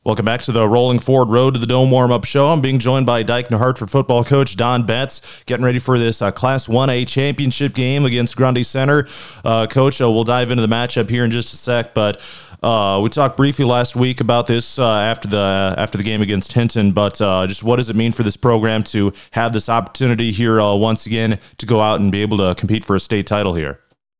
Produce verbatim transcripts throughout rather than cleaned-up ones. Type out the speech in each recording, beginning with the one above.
Welcome back to the Rolling Forward Road to the Dome warm-up show. I'm being joined by Dyke New Hartford football coach Don Betts, getting ready for this uh, Class one A championship game against Grundy Center. Uh, coach, uh, we'll dive into the matchup here in just a sec, but uh, we talked briefly last week about this uh, after the uh, after the game against Hinton, but uh, just what does it mean for this program to have this opportunity here uh, once again to go out and be able to compete for a state title here?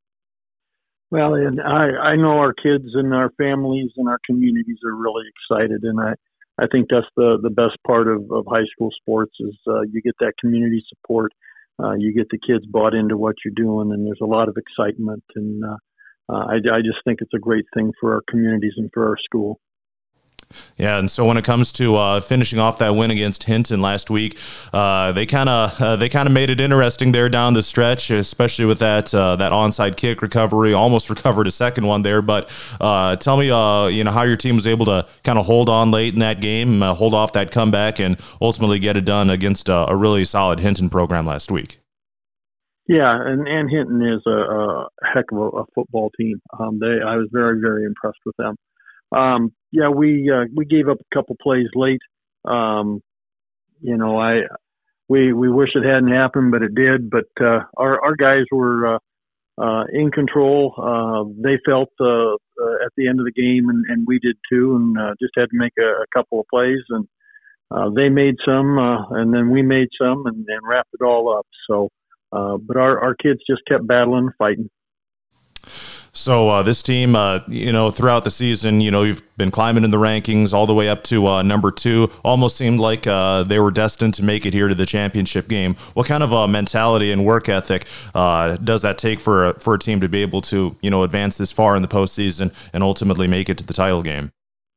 Well, and I, I know our kids and our families and our communities are really excited, and I, I think that's the, the best part of, of high school sports is uh, you get that community support, uh, you get the kids bought into what you're doing, and there's a lot of excitement, and uh, uh, I, I just think it's a great thing for our communities and for our school. Yeah, and so when it comes to uh, finishing off that win against Hinton last week, uh, they kind of uh, they kind of made it interesting there down the stretch, especially with that uh, that onside kick recovery. Almost recovered a second one there, but uh, tell me, uh, you know, how your team was able to kind of hold on late in that game, uh, hold off that comeback, and ultimately get it done against a, a really solid Hinton program last week. Yeah, and, and Hinton is a, a heck of a, a football team. Um, they I was very very impressed with them. Um, yeah, we uh, we gave up a couple plays late. Um, you know, I we we wish it hadn't happened, but it did. But uh, our our guys were uh, uh, in control. Uh, they felt uh, uh, at the end of the game, and, and we did too, and uh, just had to make a, a couple of plays. And uh, they made some, uh, and then we made some, and, and wrapped it all up. So, uh, but our our kids just kept battling, fighting. So uh, this team, uh, you know, throughout the season, you know, you've been climbing in the rankings all the way up to uh, number two. Almost seemed like uh, they were destined to make it here to the championship game. What kind of uh, mentality and work ethic uh, does that take for a, for a team to be able to, you know, advance this far in the postseason and ultimately make it to the title game?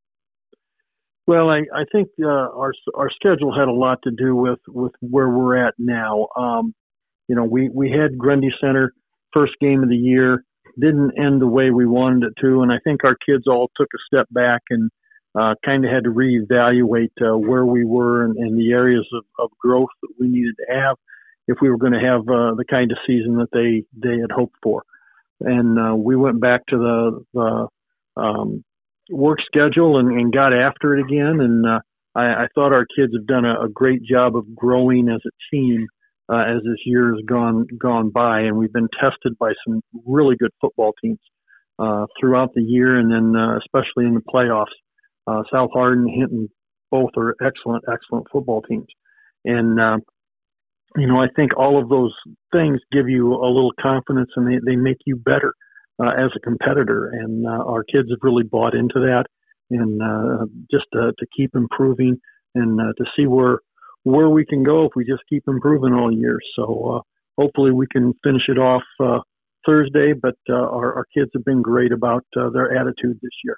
Well, I, I think uh, our our schedule had a lot to do with, with where we're at now. Um, you know, we, we had Grundy Center first game of the year. Didn't end the way we wanted it to, and I think our kids all took a step back and uh, kind of had to reevaluate uh, where we were and, and the areas of, of growth that we needed to have if we were going to have uh, the kind of season that they, they had hoped for. And uh, we went back to the, the um, work schedule and, and got after it again, and uh, I, I thought our kids have done a, a great job of growing as a team Uh, as this year has gone gone by, and we've been tested by some really good football teams uh, throughout the year, and then uh, especially in the playoffs. Uh, South Hardin, Hinton, both are excellent, excellent football teams, and uh, you know I think all of those things give you a little confidence, and they, they make you better uh, as a competitor. And uh, our kids have really bought into that, and uh, just to, to keep improving and uh, to see where. where we can go if we just keep improving all year. So uh, hopefully we can finish it off uh, Thursday, but uh, our, our kids have been great about uh, their attitude this year.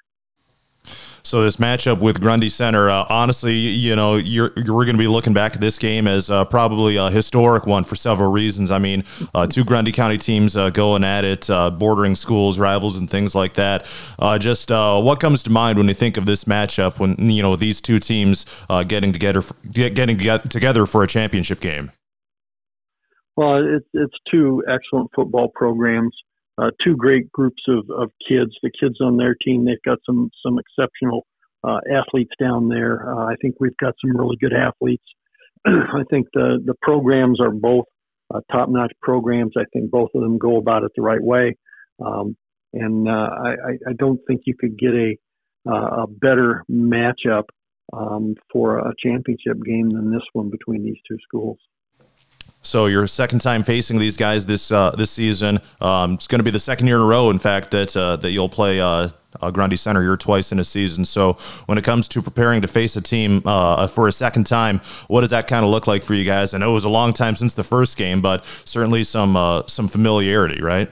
So this matchup with Grundy Center, uh, honestly, you know, you're, you're going to be looking back at this game as uh, probably a historic one for several reasons. I mean, uh, two Grundy County teams uh, going at it, uh, bordering schools, rivals, and things like that. Uh, just uh, what comes to mind when you think of this matchup? When you know these two teams uh, getting together, getting together for a championship game. Well, it's it's two excellent football programs. Uh, two great groups of, of kids. The kids on their team, they've got some some exceptional uh, athletes down there. Uh, I think we've got some really good athletes. I think the, the programs are both uh, top-notch programs. I think both of them go about it the right way. Um, and uh, I, I don't think you could get a, uh, a better matchup um, for a championship game than this one between these two schools. So your second time facing these guys this uh, this season. Um, it's going to be the second year in a row, in fact, that uh, that you'll play uh, uh, Grundy Center here twice in a season. So when it comes to preparing to face a team uh, for a second time, what does that kind of look like for you guys? I know it was a long time since the first game, but certainly some uh, some familiarity, right?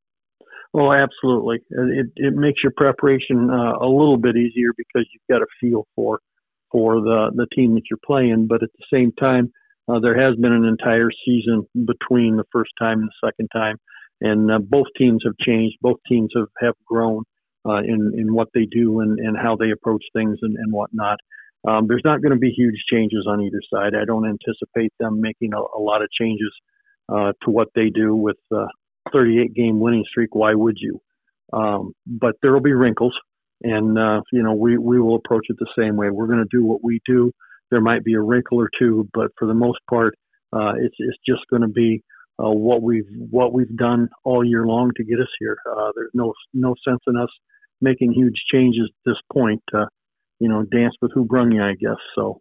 Oh, absolutely. It it makes your preparation uh, a little bit easier because you've got a feel for for the the team that you're playing, but at the same time. Uh, there has been an entire season between the first time and the second time, and uh, both teams have changed. Both teams have, have grown uh, in, in what they do and, and how they approach things and, and whatnot. Um, there's not going to be huge changes on either side. I don't anticipate them making a, a lot of changes uh, to what they do with a thirty-eight game winning streak. Why would you? Um, but there will be wrinkles. And, uh, you know, we, we will approach it the same way. We're going to do what we do. There might be a wrinkle or two, but for the most part, uh, it's, it's just going to be uh, what we've what we've done all year long to get us here. Uh, there's no no sense in us making huge changes at this point. Uh, you know, dance with who brung you, I guess. So.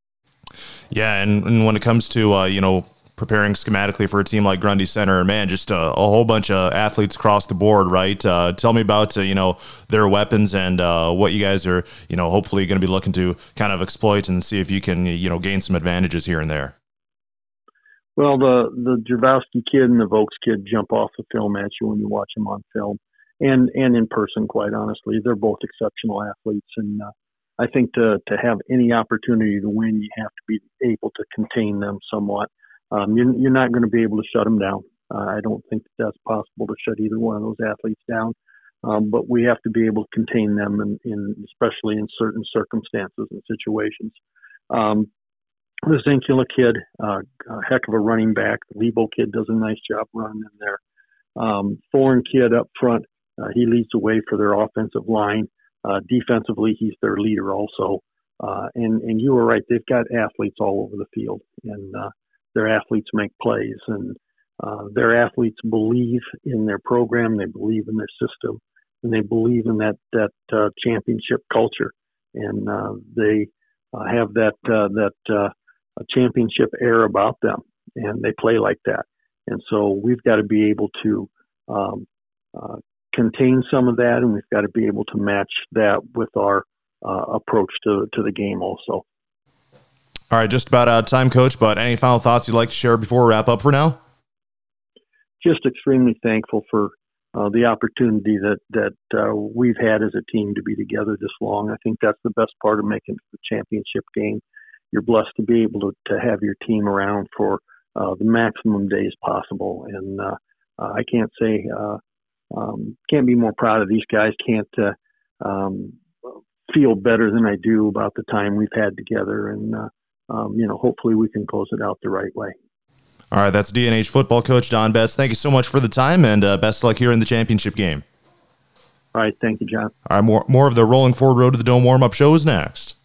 Yeah, and, and when it comes to, uh, you know, preparing schematically for a team like Grundy Center, man, just a, a whole bunch of athletes across the board, right? Uh, tell me about, uh, you know, their weapons and uh, what you guys are, you know, hopefully going to be looking to kind of exploit and see if you can, you know, gain some advantages here and there. Well, the, the Jurvowski kid and the Vokes kid jump off the film at you when you watch them on film and, and in person, quite honestly. They're both exceptional athletes, and uh, I think to, to have any opportunity to win, you have to be able to contain them somewhat. Um, you're, you're not going to be able to shut them down. Uh, I don't think that that's possible to shut either one of those athletes down. Um, but we have to be able to contain them, in, in especially in certain circumstances and situations. Um, the Zinkula kid, uh, a heck of a running back. The Lebo kid does a nice job running in there. Um, foreign kid up front, uh, he leads the way for their offensive line. Uh, defensively, he's their leader also. Uh, and, and you were right, they've got athletes all over the field, and uh, their athletes make plays, and uh, their athletes believe in their program, they believe in their system, and they believe in that that uh, championship culture, and uh, they uh, have that uh, that uh, championship air about them, and they play like that. And so we've got to be able to um, uh, contain some of that, and we've got to be able to match that with our uh, approach to to the game also. All right, just about out of time, Coach, but any final thoughts you'd like to share before we wrap up for now? Just extremely thankful for uh, the opportunity that, that uh, we've had as a team to be together this long. I think that's the best part of making the championship game. You're blessed to be able to, to have your team around for uh, the maximum days possible. And uh, uh, I can't say, uh, um, can't be more proud of these guys, can't uh, um, feel better than I do about the time we've had together. And, uh, um, you know, hopefully we can close it out the right way. All right, that's D N H football coach Don Betts. Thank you so much for the time, and uh, best of luck here in the championship game. All right, thank you, John. All right, more, more of the Rolling Forward Road to the Dome warm-up show is next.